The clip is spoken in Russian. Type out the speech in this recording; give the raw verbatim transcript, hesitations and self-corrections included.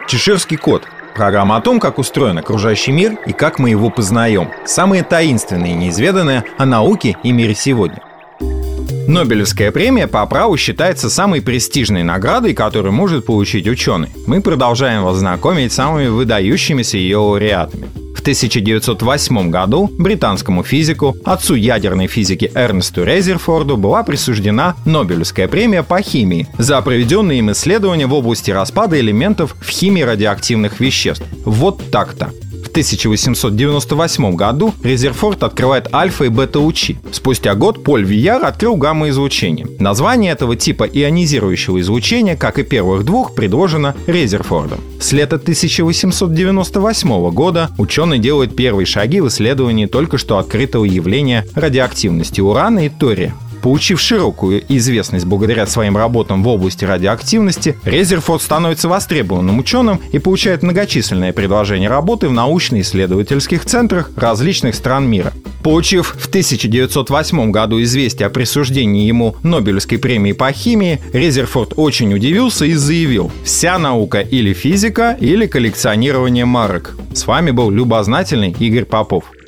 Чеширский кот. Программа о том, как устроен окружающий мир и как мы его познаем. Самые таинственные и неизведанные о науке и мире сегодня. Нобелевская премия по праву считается самой престижной наградой, которую может получить ученый. Мы продолжаем вас знакомить с самыми выдающимися ее лауреатами. В тысяча девятьсот восьмом году британскому физику, отцу ядерной физики Эрнесту Резерфорду была присуждена Нобелевская премия по химии за проведенные им исследования в области распада элементов в химии радиоактивных веществ. Вот так-то. В тысяча восемьсот девяносто восьмом году Резерфорд открывает альфа- и бета-лучи. Спустя год Поль Вияр открыл гамма-излучение. Название этого типа ионизирующего излучения, как и первых двух, предложено Резерфордом. С лета тысяча восемьсот девяносто восьмого года ученый делает первые шаги в исследовании только что открытого явления радиоактивности урана и тория. Получив широкую известность благодаря своим работам в области радиоактивности, Резерфорд становится востребованным ученым и получает многочисленные предложения работы в научно-исследовательских центрах различных стран мира. Получив в тысяча девятьсот восьмом году известие о присуждении ему Нобелевской премии по химии, Резерфорд очень удивился и заявил: «Вся наука или физика, или коллекционирование марок». С вами был любознательный Игорь Попов.